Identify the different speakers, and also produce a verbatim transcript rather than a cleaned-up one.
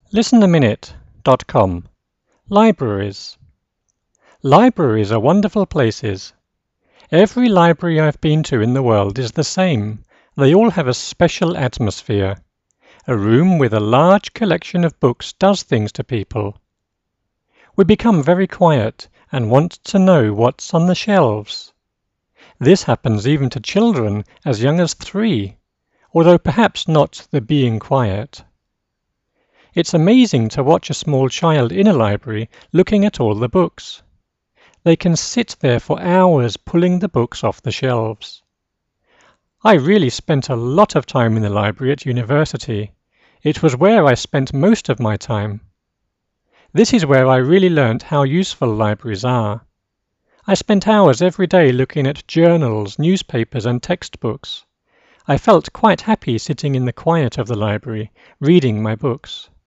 Speaker 1: listen a minute dot com Libraries. Libraries are wonderful places. Every library I've been to in the world is the same. They all have a special atmosphere. A room with a large collection of books does things to people. We become very quiet and want to know what's on the shelves. This happens even to children as young as three, although perhaps not the being quiet. It's amazing to watch a small child in a library looking at all the books. They can sit there for hours pulling the books off the shelves. I really spent a lot of time in the library at university. It was where I spent most of my time. This is where I really learnt how useful libraries are. I spent hours every day looking at journals, newspapers and textbooks. I felt quite happy sitting in the quiet of the library, reading my books.